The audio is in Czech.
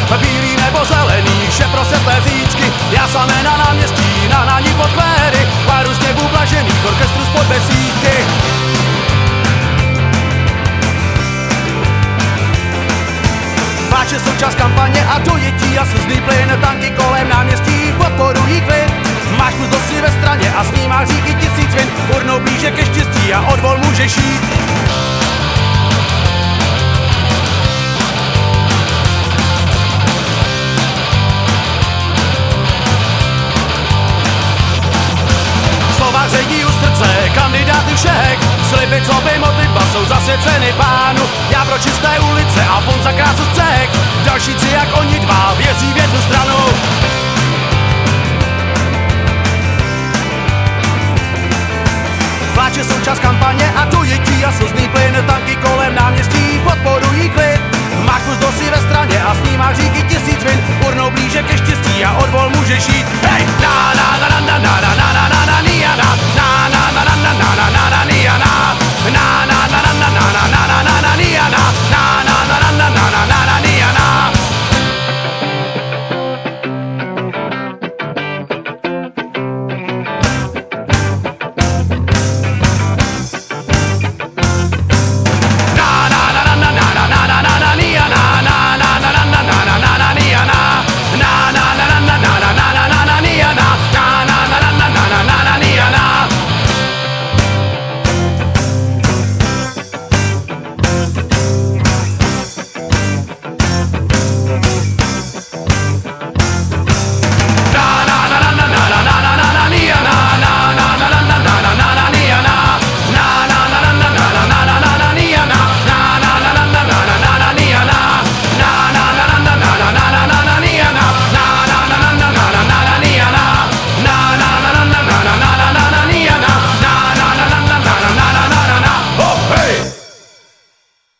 bílý nebo zelený, vše prosetlé zítřky, já samé na náměstí, na náni pod kléry, páru sněhů blažených, orchestru spod besídky. Pláče součást kampaně a dojetí a slzný plyn, tanky kolem náměstí podporují klid. Máš plus do si ve straně a snímáš říky tisíc vin, urnou blíže ke štěstí a odvol můžeš jít. Slova ředí u srdce, kandidáty všech, sliby, co by modlitba, jsou zasvěceny Pánu. Já pro čisté ulice a fond za krásu střech, dalšíci jak oni dva věří v jednu stranu. Pláče součást kampaně a dojetí a slzný plyn, tanky kolem náměstí podporují klid. Máš plus do si ve straně a snímáš říky tisíc vin, urnou blíže ke štěstí a odvol můžeš jít. Hej, na na na na na na na.